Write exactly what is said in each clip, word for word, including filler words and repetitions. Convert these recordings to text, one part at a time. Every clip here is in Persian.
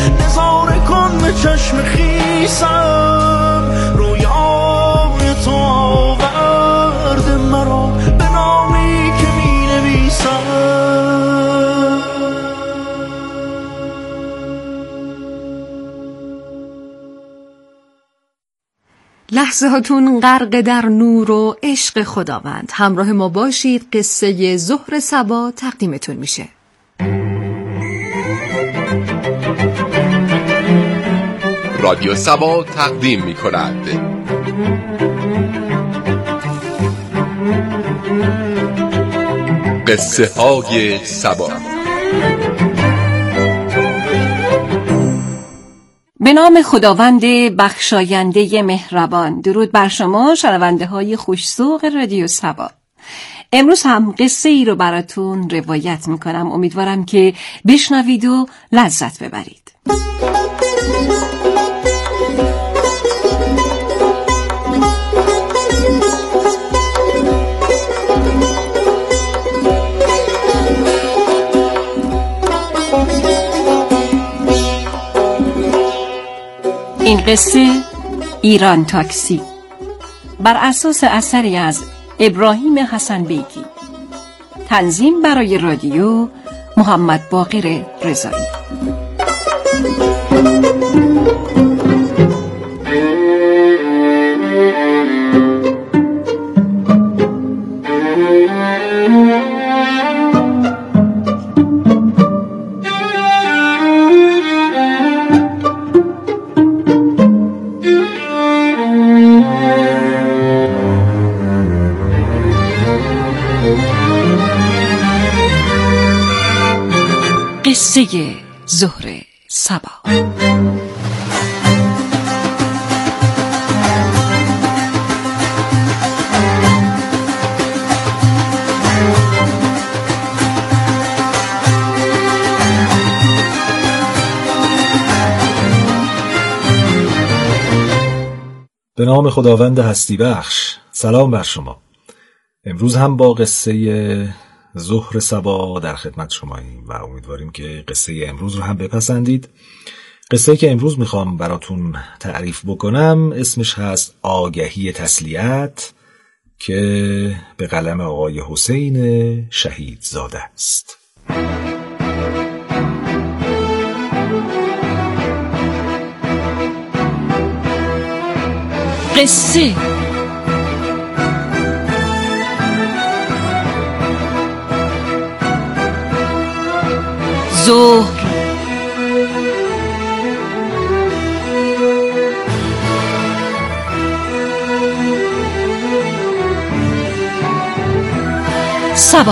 نظاره کن به چشم خیسم، رویای تو آورد مرا به نامی که می نویسم. لحظه هاتون غرق در نور و عشق خداوند. همراه ما باشید، قصه ظهر صبا تقدیمتون میشه. رادیو صبا تقدیم میکند قصه های صبا. به نام خداوند بخشاینده مهربان. درود بر شما شنونده های خوش‌ذوق رادیو صبا. امروز هم قصه ای رو براتون روایت میکنم. امیدوارم که بشنوید و لذت ببرید. این قصه ایران تاکسی بر اساس اثری از ابراهیم حسن بیگی. تنظیم برای رادیو محمد باقر رضایی. قصه ظهر صبا. به نام خداوند هستی بخش. سلام بر شما. امروز هم با قصه ظهر صبا در خدمت شماییم و امیدواریم که قصه امروز رو هم بپسندید. قصه که امروز میخوام براتون تعریف بکنم اسمش هست آگهی تسلیت که به قلم آقای حسین شهید زاده است. قصه ظهر. صبا.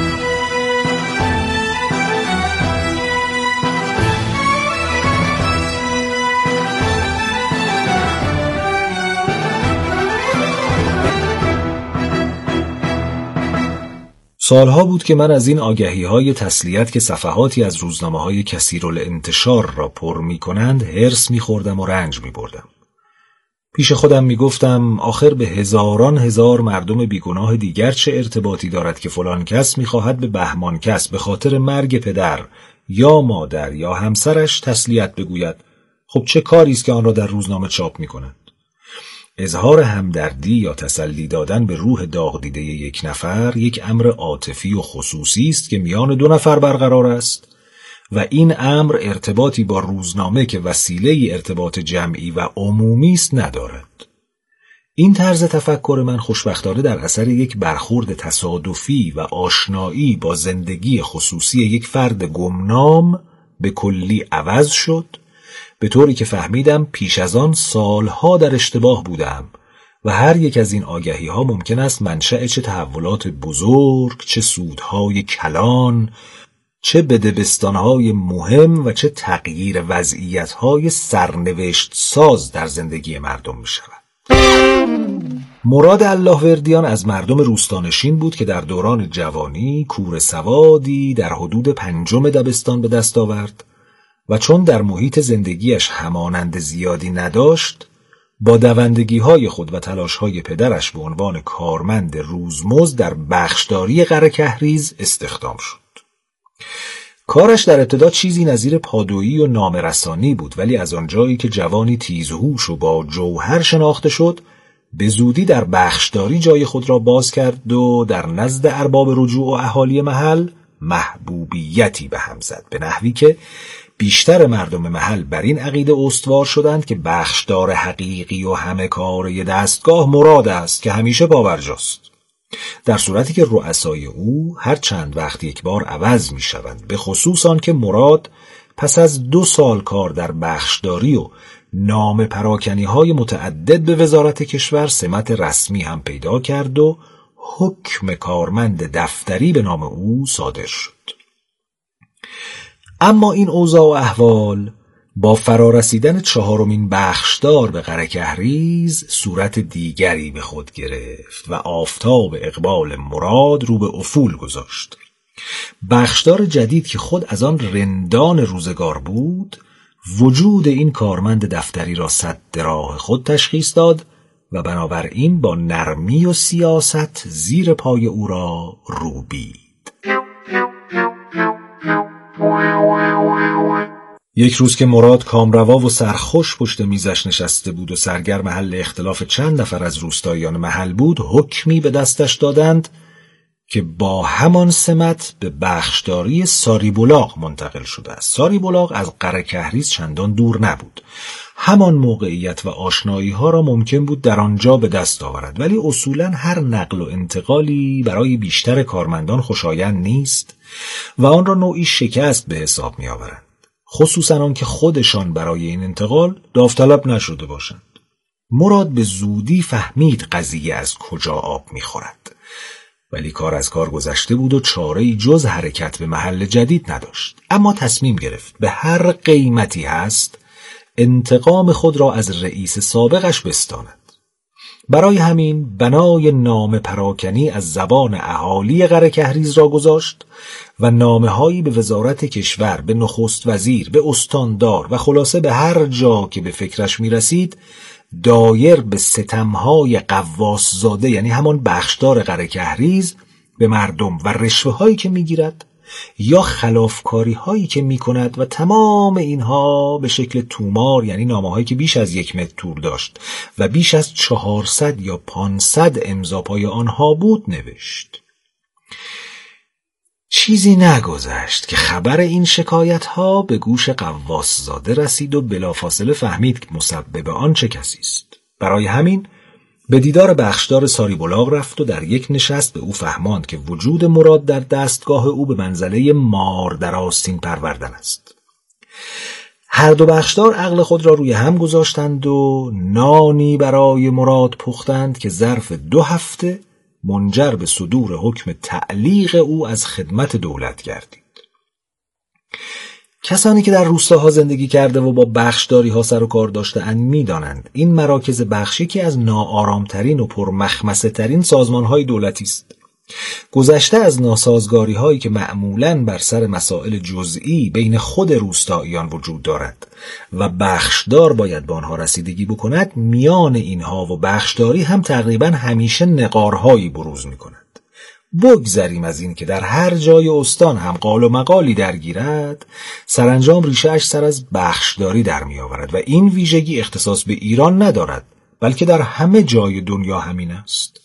سالها بود که من از این آگهی‌های تسلیت که صفحاتی از روزنامه‌های کثیرالانتشار را پر می‌کنند هرس می‌خوردم و رنج می‌بردم. پیش خودم می‌گفتم آخر به هزاران هزار مردم بیگناه دیگر چه ارتباطی دارد که فلان کس می‌خواهد به بهمان کس به خاطر مرگ پدر یا مادر یا همسرش تسلیت بگوید. خب چه کاری است که آن را در روزنامه چاپ می‌کنند؟ اظهار همدردی یا تسلی دادن به روح داغ دیده یک نفر یک امر عاطفی و خصوصی است که میان دو نفر برقرار است و این امر ارتباطی با روزنامه که وسیله ارتباط جمعی و عمومی است ندارد. این طرز تفکر من خوشبختانه در اثر یک برخورد تصادفی و آشنایی با زندگی خصوصی یک فرد گمنام به کلی عوض شد، به طوری که فهمیدم پیش از آن سالها در اشتباه بودم و هر یک از این آگهی ها ممکن است منشأ چه تحولات بزرگ، چه سودهای کلان، چه بدبستانهای مهم و چه تغییر وضعیتهای سرنوشت ساز در زندگی مردم می شود. مراد الله وردیان از مردم روستانشین بود که در دوران جوانی کور سوادی در حدود پنجم دبستان به دست آورد و چون در محیط زندگیش همانند زیادی نداشت، با دوندگی‌های خود و تلاش‌های پدرش به عنوان کارمند روزمزد در بخشداری قره کهریز استخدام شد. کارش در ابتدا چیزی نظیر پادویی و نامه‌رسانی بود، ولی از آنجایی که جوانی تیزهوش و با جوهر شناخته شد، به زودی در بخشداری جای خود را باز کرد و در نزد ارباب رجوع و اهالی محل محبوبیتی به هم زد، به نحوی که بیشتر مردم محل بر این عقیده استوار شدند که بخشدار حقیقی و همه کاره دستگاه مراد است که همیشه باورجاست، در صورتی که رؤسای او هر چند وقت یک بار عوض می شوند، به خصوص آن که مراد پس از دو سال کار در بخشداری و نام پراکنی های متعدد به وزارت کشور سمت رسمی هم پیدا کرد و حکم کارمند دفتری به نام او صادر شد. اما این اوضاع و احوال با فرارسیدن چهارمین بخشدار به قره کهریز صورت دیگری به خود گرفت و آفتاب اقبال مراد رو به افول گذاشت. بخشدار جدید که خود از آن رندان روزگار بود، وجود این کارمند دفتری را سد راه خود تشخیص داد و بنابراین با نرمی و سیاست زیر پای او را روبید. یک روز که مراد کامروا و سرخوش پشت میزش نشسته بود و سرگرم حل اختلاف چند نفر از روستاییان محل بود، حکمی به دستش دادند که با همان سمت به بخشداری ساریبلاغ منتقل شده است. ساریبلاغ از قره کهریز چندان دور نبود. همان موقعیت و آشنایی ها را ممکن بود در آنجا به دست آورد، ولی اصولاً هر نقل و انتقالی برای بیشتر کارمندان خوشایند نیست و آن را نوعی شکست به حساب می آورند، خصوصاً آن که خودشان برای این انتقال داوطلب نشده باشند. مراد به زودی فهمید قضیه از کجا آب می خورد، ولی کار از کار گذشته بود و چاره‌ای جز حرکت به محل جدید نداشت. اما تصمیم گرفت به هر قیمتی هست انتقام خود را از رئیس سابقش بستاند. برای همین بنای نامه پراکنی از زبان اهالی قره کهریز را گذاشت و نامه‌هایی به وزارت کشور، به نخست وزیر، به استاندار و خلاصه به هر جا که به فکرش می‌رسید دایر به ستم‌های قواس زاده، یعنی همان بخشدار قره کهریز، به مردم و رشوه‌هایی که می‌گیرد یا خلافکاری‌هایی که می‌کند و تمام اینها به شکل تومار، یعنی نامه‌هایی که بیش از یک متر طول داشت و بیش از چهارصد یا پانصد امضا پای آنها بود، نوشت. چیزی نگذشت که خبر این شکایت‌ها به گوش قواس زاده رسید و بلافاصله فهمید که مسبب آن چه کسی است. برای همین به دیدار بخشدار ساریبلاغ رفت و در یک نشست به او فهماند که وجود مراد در دستگاه او به منزله مار در آستین پروردن است. هر دو بخشدار عقل خود را روی هم گذاشتند و نانی برای مراد پختند که ظرف دو هفته منجر به صدور حکم تعلیق او از خدمت دولت گردید. کسانی که در روستاها زندگی کرده و با بخشداری ها سر و کار داشته‌اند می‌دانند این مراکز بخشی که از ناآرامترین و پرمخمسه ترین سازمان های دولتی است. گذشته از ناسازگاری هایی که معمولاً بر سر مسائل جزئی بین خود روستاییان وجود دارد و بخشدار باید به آنها رسیدگی بکند، میان اینها و بخشداری هم تقریباً همیشه نقارهایی بروز می‌کند. بگذریم از این که در هر جای استان هم قال و مقالی درگیرد، سرانجام ریشه اش سر از بخشداری در می آورد و این ویژگی اختصاص به ایران ندارد، بلکه در همه جای دنیا همین است.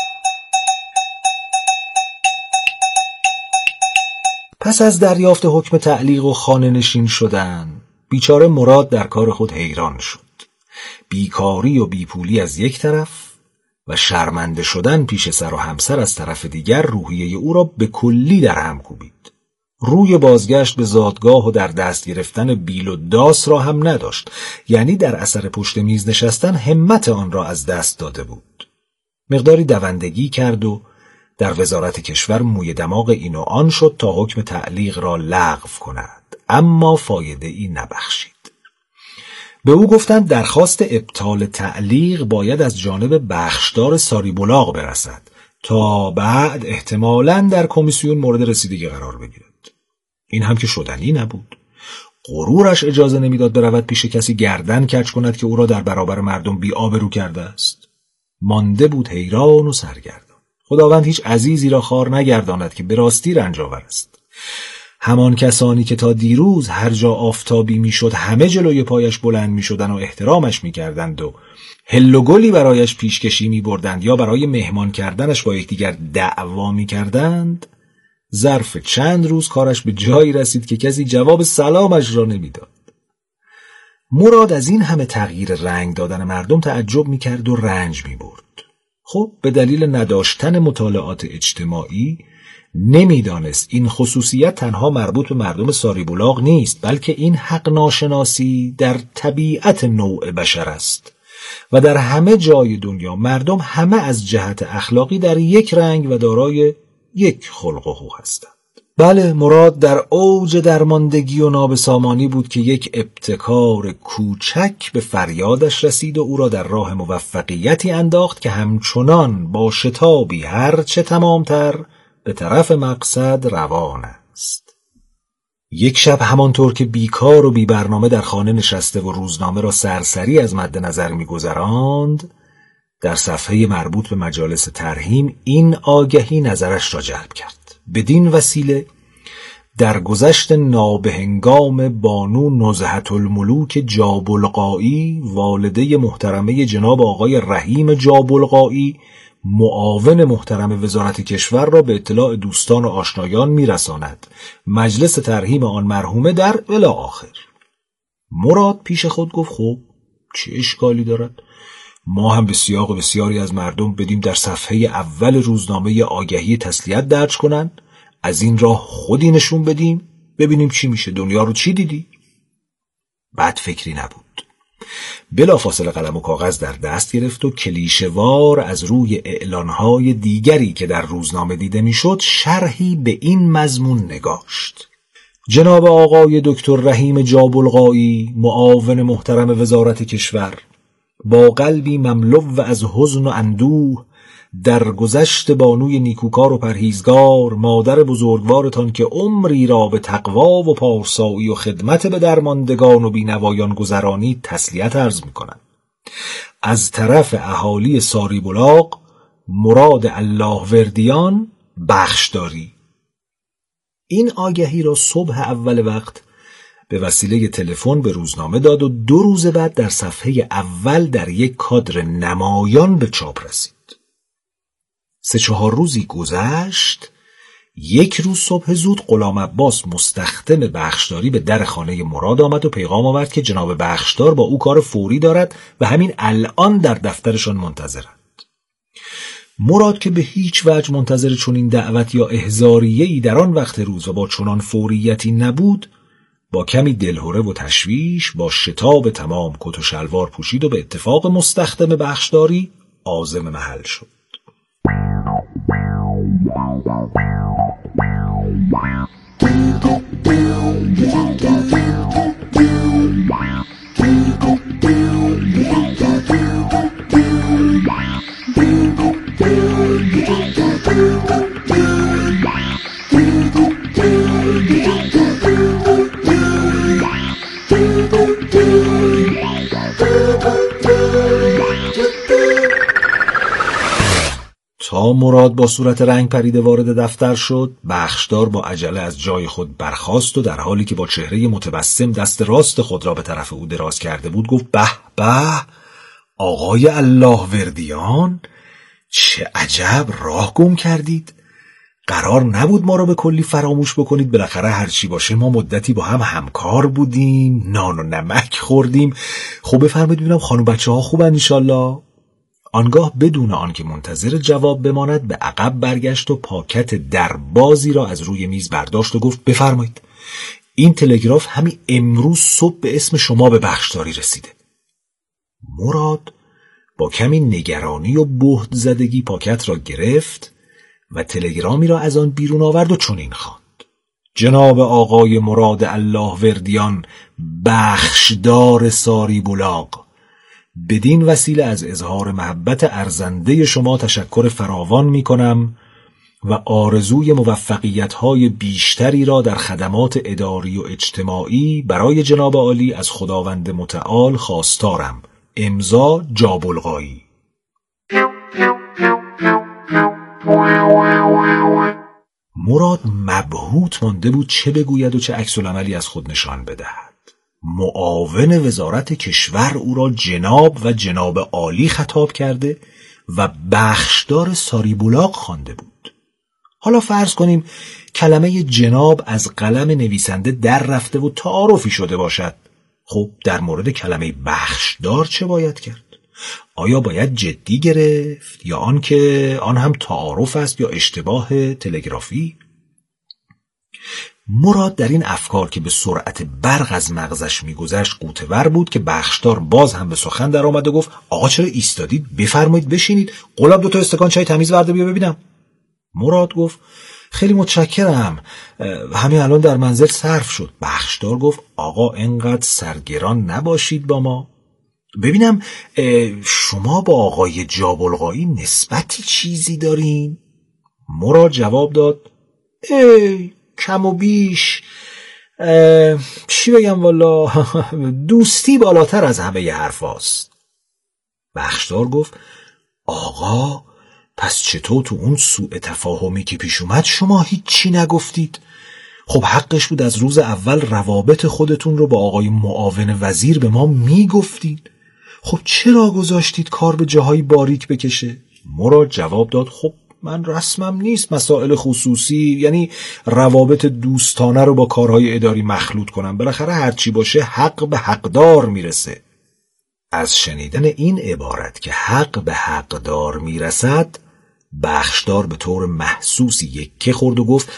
پس از دریافت حکم تعلیق و خانه نشین شدن، بیچاره مراد در کار خود حیران شد. بیکاری و بیپولی از یک طرف و شرمنده شدن پیش سر و همسر از طرف دیگر روحیه او را به کلی در هم کوبید. روی بازگشت به زادگاه و در دست گرفتن بیل و داس را هم نداشت، یعنی در اثر پشت میز نشستن همت آن را از دست داده بود. مقداری دوندگی کرد و در وزارت کشور موی دماغ این و آن شد تا حکم تعلیق را لغو کند، اما فایده ای نبخشید. به او گفتند درخواست ابطال تعلیق باید از جانب بخشدار ساریبلاغ برسد تا بعد احتمالاً در کمیسیون مورد رسیدگی قرار بگیرد. این هم که شدنی نبود. غرورش اجازه نمیداد برود پیش کسی گردن کج کند که او را در برابر مردم بی آبرو کرده است. مانده بود حیران و سرگردان. خداوند هیچ عزیزی را خوار نگرداند که به راستی رنج آور است. همان کسانی که تا دیروز هر جا آفتابی میشد همه جلوی پایش بلند میشدند و احترامش میکردند و هل و گلی برایش پیشکشی میبردند یا برای مهمان کردنش با یکدیگر دعوا میکردند، ظرف چند روز کارش به جایی رسید که کسی جواب سلامش را نمیداد. مراد از این همه تغییر رنگ دادن مردم تعجب میکرد و رنج میبرد. خب به دلیل نداشتن مطالعات اجتماعی نمیدانست این خصوصیت تنها مربوط به مردم ساریبولاق نیست، بلکه این حق ناشناسی در طبیعت نوع بشر است و در همه جای دنیا مردم همه از جهت اخلاقی در یک رنگ و دارای یک خلق و خو هستند. بله، مراد در اوج درماندگی و نابسامانی بود که یک ابتکار کوچک به فریادش رسید و او را در راه موفقیتی انداخت که همچنان با شتابی هر چه تمامتر به طرف مقصد روان است. یک شب همانطور که بیکار و بی برنامه در خانه نشسته و روزنامه را سرسری از مد نظر می‌گذراند، در صفحه مربوط به مجالس ترحیم این آگهی نظرش را جلب کرد. بدین وسیله در گذشت نابهنگام بانو نزهت الملوک جابلقایی، والده محترمه جناب آقای رحیم جابلقایی، معاون محترم وزارت کشور را به اطلاع دوستان و آشنایان میرساند. مجلس ترحیم آن مرحومه در الی آخر. مراد پیش خود گفت خب چه اشکالی دارد؟ ما هم به سیاق بسیاری از مردم بدیم در صفحه اول روزنامه آگهی تسلیت درج کنند، از این راه خودی نشون بدیم، ببینیم چی میشه. دنیا رو چی دیدی؟ بد فکری نبود. بلافاصله قلم و کاغذ در دست گرفت و کلیشه‌وار از روی اعلانهای دیگری که در روزنامه دیده میشد شرحی به این مضمون نگاشت: جناب آقای دکتر رحیم جابلقایی، معاون محترم وزارت کشور، با قلبی مملو از حزن و اندوه در گذشت بانوی نیکوکار و پرهیزگار، مادر بزرگوارتان که عمری را به تقوا و پارسایی و خدمت به درماندگان و بینوایان گذرانی تسلیت عرض می‌کنند. از طرف اهالی ساریبولاق، مراد الله وردیان، بخشداری. این آگهی را صبح اول وقت به وسیله تلفن به روزنامه داد و دو روز بعد در صفحه اول در یک کادر نمایان به چاپ رسید. سه چهار روزی گذشت. یک روز صبح زود غلام عباس مستخدم بخشداری به در خانه مراد آمد و پیغام آورد که جناب بخشدار با او کار فوری دارد و همین الان در دفترشان منتظرند. مراد که به هیچ وجه منتظر چنین دعوت یا احضاریه‌ای در آن وقت روز و با چنان فوریتی نبود، با کمی دلهره و تشویش با شتاب تمام کت و شلوار پوشید و به اتفاق مستخدم بخشداری عازم محل شد. تا مراد با صورت رنگ پریده وارد دفتر شد، بخشدار با عجله از جای خود برخاست و در حالی که با چهره متبسم دست راست خود را به طرف او دراز کرده بود گفت: به به، آقای الله وردیان، چه عجب، راه گم کردید. قرار نبود ما را به کلی فراموش بکنید. بالاخره هر چی باشه ما مدتی با هم همکار بودیم، نان و نمک خوردیم. خب بفرمایید ببینم خانم بچه ها خوبن انشالله؟ آنگاه بدون آنکه منتظر جواب بماند به عقب برگشت و پاکت دربازی را از روی میز برداشت و گفت: بفرمایید، این تلگراف همین امروز صبح به اسم شما به بخشداری رسیده. مراد با کمی نگرانی و بهت زدگی پاکت را گرفت و تلگرامی را از آن بیرون آورد و چنین خواند: جناب آقای مراد الله وردیان، بخشدار ساریبولاق، بدین وسیله از اظهار محبت ارزنده شما تشکر فراوان می کنم و آرزوی موفقیت‌های بیشتری را در خدمات اداری و اجتماعی برای جناب عالی از خداوند متعال خواستارم. امضا جابلقایی. مراد مبهوت مانده بود چه بگوید و چه عکس العملی از خود نشان بدهد. معاون وزارت کشور او را جناب و جناب عالی خطاب کرده و بخشدار ساریبولاق خوانده بود. حالا فرض کنیم کلمه جناب از قلم نویسنده در رفته و تعارفی شده باشد. خب در مورد کلمه بخشدار چه باید کرد؟ آیا باید جدی گرفت یا آن که آن هم تعارف است یا اشتباه تلگرافی؟ مراد در این افکار که به سرعت برق از مغزش میگذشت غوطه‌ور بود که بخشدار باز هم به سخن در آمد و گفت آقا چرا ایستادید؟ بفرمایید بشینید. قلاب دو تا استکان چای تمیز ورده بیا ببینم. مراد گفت خیلی متشکرم، همین الان در منزل صرف شد. بخشدار گفت آقا انقدر سرگران نباشید با ما. ببینم شما با آقای جابلقایی نسبتی چیزی دارین؟ مراد جواب داد ای کم و بیش چی بگم والا دوستی بالاتر از همه حرف هاست. بخشدار گفت آقا پس چطور تو اون سوء تفاهمی که پیش اومد شما هیچی نگفتید؟ خب حقش بود از روز اول روابط خودتون رو با آقای معاون وزیر به ما میگفتید. خب چرا گذاشتید کار به جاهای باریک بکشه؟ مراد جواب داد خب من رسمم نیست مسائل خصوصی، یعنی روابط دوستانه رو با کارهای اداری مخلوط کنم. بالاخره هرچی باشه حق به حقدار میرسه. از شنیدن این عبارت که حق به حقدار میرسد بخشدار به طور محسوسی یکه خورد و گفت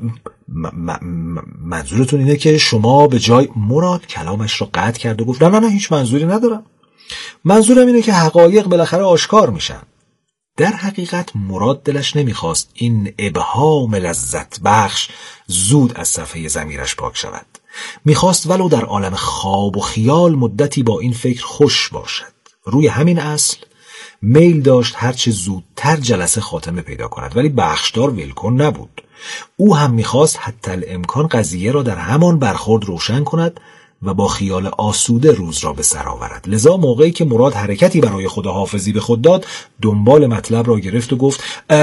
منظورتون اینه که شما به جای مراد کلامش رو قطع کرد و گفت نه نه نه هیچ منظوری ندارم. منظورم اینه که حقایق بالاخره آشکار میشن. در حقیقت مراد دلش نمیخواست این ابهام لذت بخش زود از صفحه ضمیرش پاک شود. میخواست ولو در عالم خواب و خیال مدتی با این فکر خوش باشد. روی همین اصل میل داشت هرچه زودتر جلسه خاتمه پیدا کند، ولی بخشدار ولکن نبود. او هم میخواست حتی الامکان قضیه را در همان برخورد روشن کند و با خیال آسوده روز را به سر آورد. لذا موقعی که مراد حرکتی برای خداحافظی به خود داد دنبال مطلب را گرفت و گفت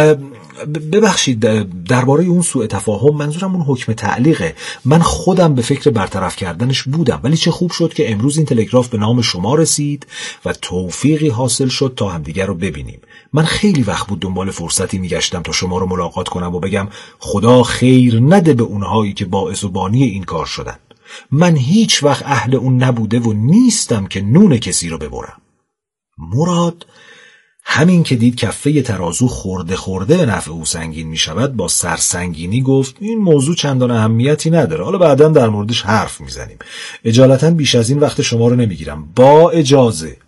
ببخشید درباره اون سوء تفاهم منظورم اون حکم تعلیقه. من خودم به فکر برطرف کردنش بودم، ولی چه خوب شد که امروز این تلگراف به نام شما رسید و توفیقی حاصل شد تا همدیگر رو ببینیم. من خیلی وقت بود دنبال فرصتی میگشتم تا شما رو ملاقات کنم و بگم خدا خیر نده به اونهایی که باعث و بانی این کار شدن. من هیچ وقت اهل اون نبوده و نیستم که نون کسی رو ببرم. مراد همین که دید کفه ترازو خورده خورده به نفع او سنگین می شود با سرسنگینی گفت این موضوع چندان اهمیتی نداره، حالا بعداً در موردش حرف می زنیم. اجالتاً بیش از این وقت شما رو نمی گیرم، با اجازه.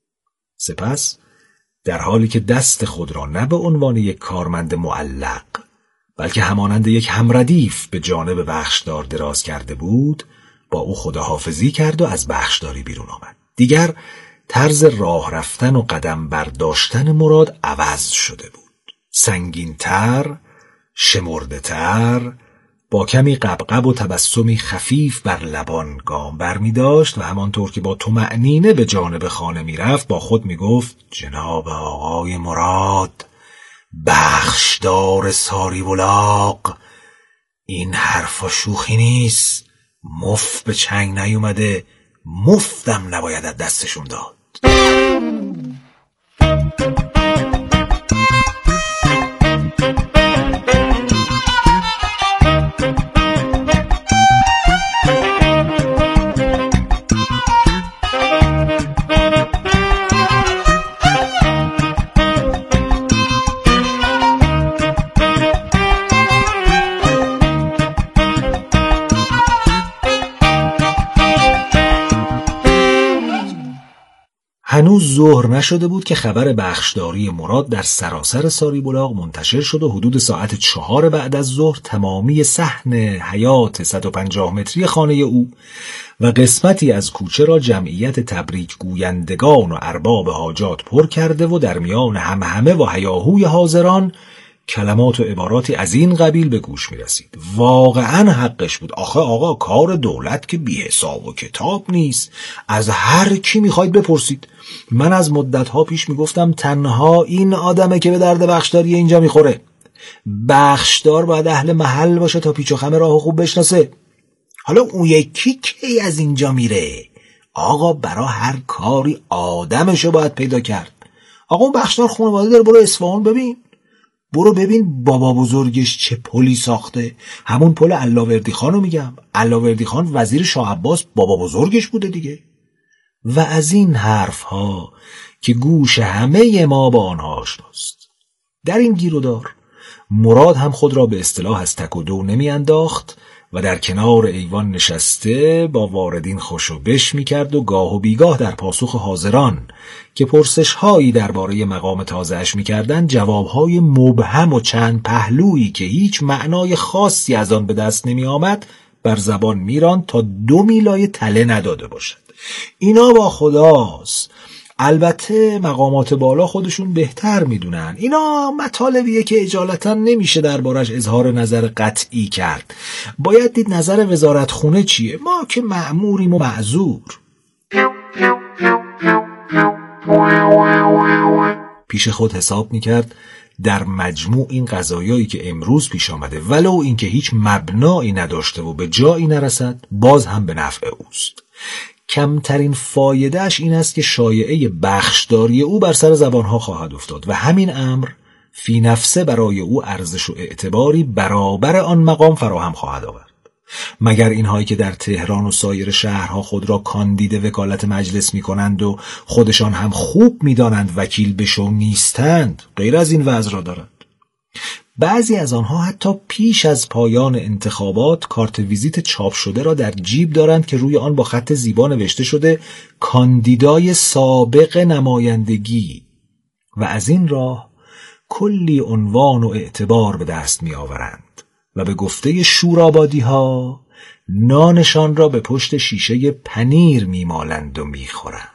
سپس در حالی که دست خود را نه به عنوان یک کارمند معلق بلکه همانند یک همردیف به جانب بخشدار دراز کرده بود با او خداحافظی کرد و از بخشداری بیرون آمد. دیگر طرز راه رفتن و قدم برداشتن مراد عوض شده بود. سنگین‌تر، شمرده‌تر، با کمی قبقب و تبسمی خفیف بر لبان گام برمی داشت و همانطور که با طمأنینه به جانب خانه می رفت با خود می گفت جناب آقای مراد بخشدار ساریبولاق، این حرفا شوخی نیست، مفت به چنگ نیومده، مفتم نباید از دستشون داد. هنوز ظهر نشده بود که خبر بخشداری مراد در سراسر ساریبولاق منتشر شد و حدود ساعت چهار بعد از ظهر تمامی صحن حیات صد و پنجاه متری خانه او و قسمتی از کوچه را جمعیت تبریک گویندگان و ارباب حاجات پر کرده و در میان همهمه و هیاهوی حاضران کلمات و عباراتی از این قبیل به گوش می رسید. واقعا حقش بود. آخه آقا کار دولت که بی حساب و کتاب نیست. از هر کی می خواید بپرسید. من از مدتها پیش می گفتم تنها این آدمه که به درد بخشداری اینجا می خوره. بخشدار باید اهل محل باشه تا پیچ و خم راه خوب بشناسه. حالا اون یکی کی از اینجا میره؟ آقا برا هر کاری آدمشو باید پیدا کرد. آقا اون بخشدار خانواده داره، برو اصفهان ببین، برو ببین بابا بزرگش چه پلی ساخته. همون پل علاوردی خانو میگم. علاوردی خان وزیر شاه عباس بابا بزرگش بوده دیگه. و از این حرف ها که گوش همه ما با آنها آشناست. در این گیرودار مراد هم خود را به اصطلاح از تک و دو نمی انداخت و در کنار ایوان نشسته با واردین خوش و بش می کرد و گاه و بیگاه در پاسخ حاضران که پرسش هایی درباره مقام تازه‌اش می کردن جوابهای مبهم و چند پهلویی که هیچ معنای خاصی از آن به دست نمی آمد بر زبان میران تا دو میلای تله نداده باشد. اینا با خداست. البته مقامات بالا خودشون بهتر میدونن. اینا مطالبیه که اجالتا نمیشه دربارش اظهار نظر قطعی کرد. باید دید نظر وزارت خونه چیه. ما که مأموریم و معذور. پیش خود حساب میکرد در مجموع این قضایایی که امروز پیش آمده ولو اینکه هیچ مبنایی نداشته و به جایی نرسد باز هم به نفع اوست. کمترین فایدهش این است که شایعه بخشداری او بر سر زبانها خواهد افتاد و همین امر فی نفسه برای او ارزش و اعتباری برابر آن مقام فراهم خواهد آورد. مگر اینهایی که در تهران و سایر شهرها خود را کاندید وکالت مجلس می کنند و خودشان هم خوب می دانند وکیل بشو نیستند غیر از این وضع را دارند. بعضی از آنها حتی پیش از پایان انتخابات کارت ویزیت چاپ شده را در جیب دارند که روی آن با خط زیبا نوشته شده کاندیدای سابق نمایندگی و از این راه کلی عنوان و اعتبار به دست می آورند و به گفته شورابادی ها نانشان را به پشت شیشه پنیر می مالند و می خورند.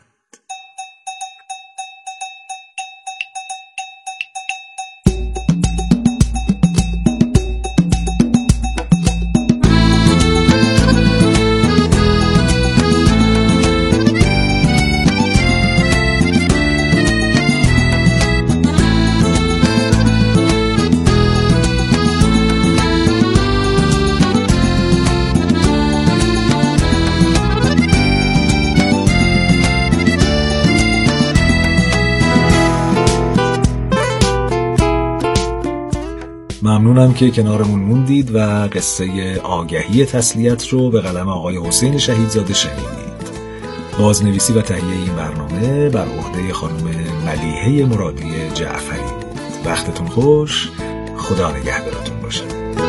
ممنونم که کنارمون موندید و قصه آگهی تسلیت رو به قلم آقای حسین شهیدزاده شنیدید. بازنویسی و تهیه این برنامه بر عهده خانم ملیحه مرادی جعفری بود. وقتتون خوش، خدا نگهدارتون باشه.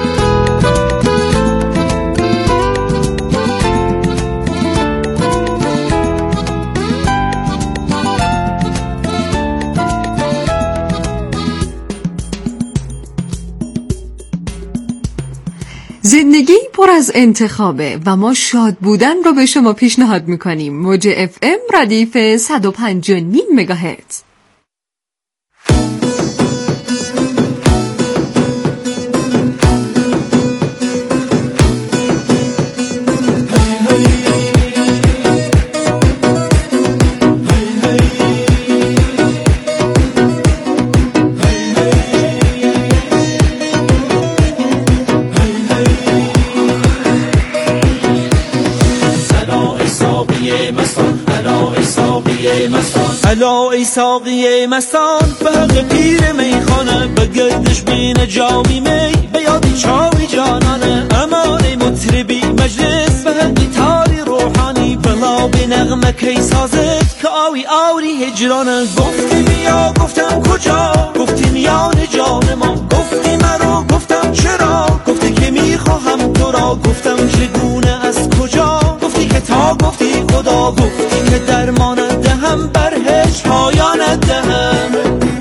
زندگی پر از انتخابه و ما شاد بودن رو به شما پیشنهاد میکنیم. موج اف ام ردیف صد و پنج و نیم مگاهرتز. الا ای ساقی مستان به حق پیر میخانه بگردش بین جامی می به یادی چاوی جانانه امان مطربی مجلس به حقی تاری روحانی بلا به نغمه کی سازد که آوی آوری هجرانه گفتی بیا گفتم کجا گفتی میان جان ما گفتی مرا گفتم چرا گفتی که میخواهم تو را گفتم چگونه از کجا گفتی که تا گفتی خدا گفتی که درمان دهم بر هیچ پایان دهم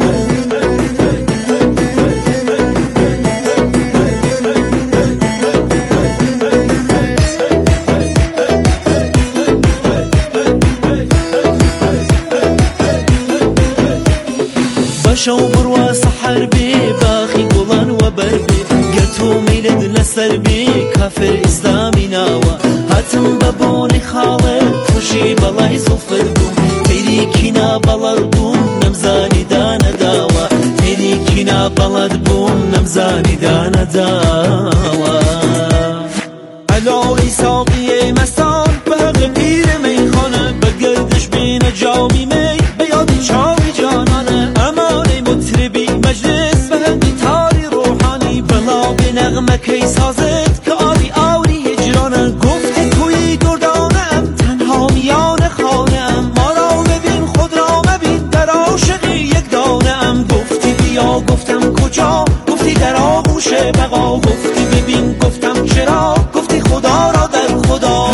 باشو برو سحر بی باخی گلان و بربی گتو میلد لسر بی کافر اسلامی ناوا هاتم ببونی خالد خوشی بلای صفر بون تیری کینا بلد بون نمزانی دان داوا تیری کینا بلد بون نمزانیدانە داوە ئەلۆ ئەی ساقیێ مەستان بە هەغە پیرە مەیخانە بە گەردش بینە جامی مەی بە یادی چاوی جانانە ئەمانەی مطربی مەجلس بە هەنگی تاری ڕۆحانی بەڵاوێ نەغمەکەی سازت کە ئاوی ئاوری هجرانە گفتی توی دردانە ئەم تەنها میانە خانە ئەم مارا ببین خود را مبین در عاشقی یک دانه ئەم گفتی بیا گفتم کجا گفتی در آغوش بقا گفتی ببین گفتم چرا گفتی خدا را در خدا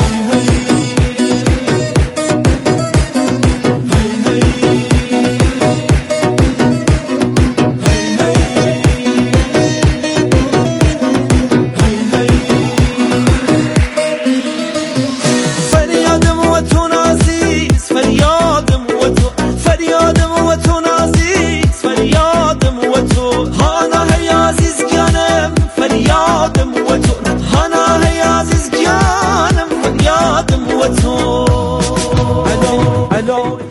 فریادم و تو نازیز فریادم و تو فریادم و تو نازیز فریادم و تو هانا هی عزیز گانم فریادم و تو هانا هی عزیز گانم فریادم و تو الو الو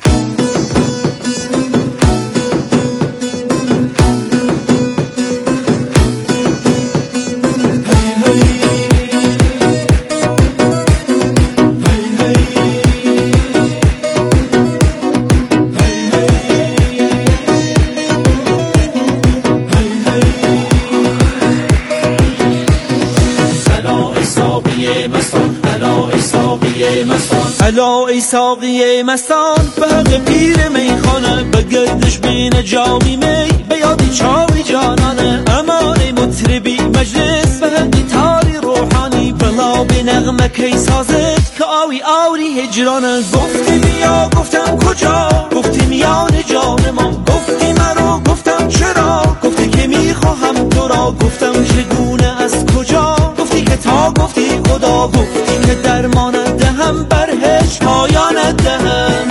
الا ای ساقی مستان به حق پیر میخانه به گردش بین جامی می به یادی چاوی جانانه امان مطربی مجلس به حقی تاری روحانی بلا به نغمه کی سازت که آوی آوری هجرانه گفتی بیا گفتم کجا گفتی میان جان ما گفتی مرا گفتم چرا گفتی که میخواهم تو را گفتم چگونه از کجا گفتی که تا گفتی خدا گفتی که درمانت دهم بر هیچ پایانت دهم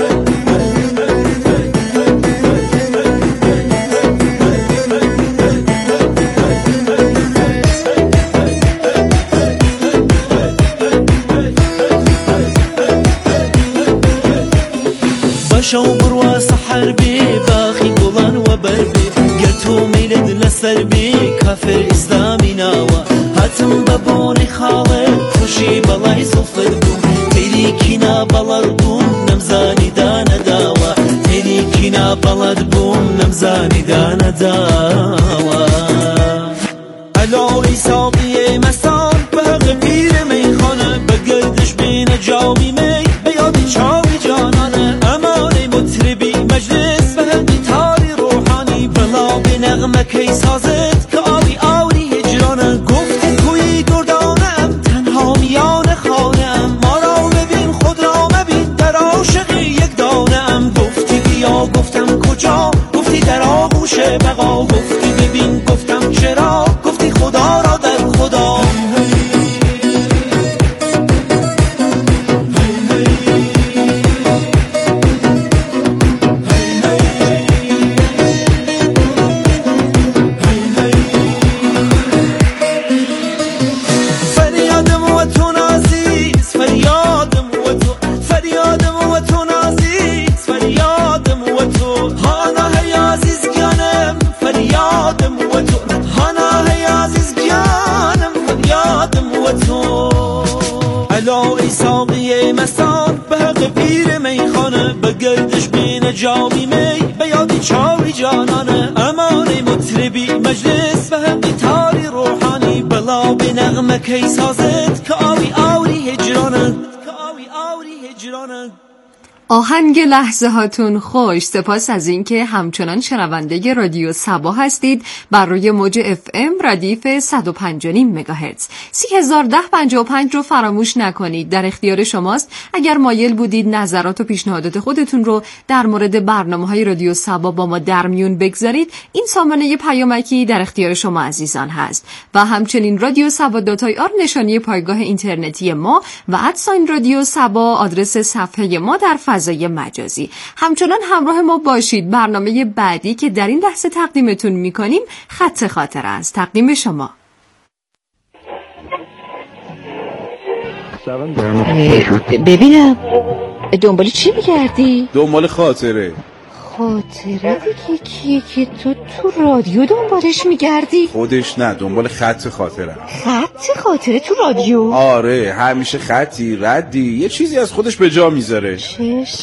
بشو بروا سحر بی باخی گلان و بربی گرتو میلد لسر بی کافر اسلامی ناوا هاتم ببونی خالد خوشی بلای صفر بوم تیری کینا بلد بوم نمزانی دانه داوا تیری کینا بلد بوم نمزانی دانه داوا الو ای ساقی مستان به حق پیر میخانه به گردش بین جامی می به یادی چاوی جانانه امان مطربی مجلس به حقی تاری روحانی بلا به نغمه کی سازت که آوی آوری هجرانه گفتی توی دردانه ام تنها میان خانه ام ما را ببین خود را مبین در عاشقی یک دانه ام گفتی بیا گفتم کجا گفتی در آغوش بقا گفتی ببین گفتم چرا گفتی خدا را در خدا ای ساقی مستان به حق پیر میخانه به گردش بین جامی می به یادی چاوی جانانه امان مطربی مجلس به حقی تاری روحانی بلا به نغمه کی سازت که آوی آوری هجرانه که آوی آوری هجرانه آهنگ لحظه هاتون خوش. سپاس از اینکه همچنان شنونده رادیو سبا هستید بر روی موج اف ام ردیف صد و پنج و نیم مگاهرتز. سی هزار و ده پنجاه و پنج رو فراموش نکنید، در اختیار شماست. اگر مایل بودید نظرات و پیشنهادات خودتون رو در مورد برنامه‌های رادیو سبا با ما در میون بگذارید، این سامانه پیامکی در اختیار شما عزیزان هست. و همچنین رادیو سبا دات آی آر نشانی پایگاه اینترنتی ما و ادساین رادیو سبا آدرس صفحه ما در فضای مجازی. همچنان همراه ما باشید. برنامه بعدی که در این لحظه تقدیمتون میکنیم خط خاطر است. تقدیم شما. ببینم دنبال چی میگردی؟ دنبال خاطره. خاطره دیگه کیه که تو تو رادیو دنبالش میگردی؟ خودش نه، دنبال خط خاطرم. خط خاطره تو رادیو؟ آره، همیشه خطی ردی یه چیزی از خودش به جا میذاره. چشم